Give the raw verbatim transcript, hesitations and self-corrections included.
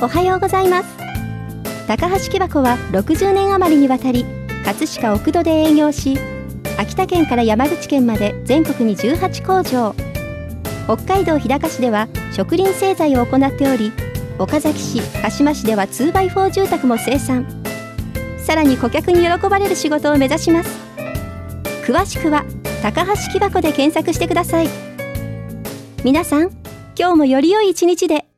おはようございます。高橋木箱はろくじゅうねん余りにわたり葛飾奥戸で営業し、秋田県から山口県まで全国にじゅうはちこうじょう、北海道日高市では植林製材を行っており、岡崎市、鹿島市では ツーバイフォー 住宅も生産。さらに顧客に喜ばれる仕事を目指します。詳しくは高橋木箱で検索してください。皆さん、今日もより良い一日で。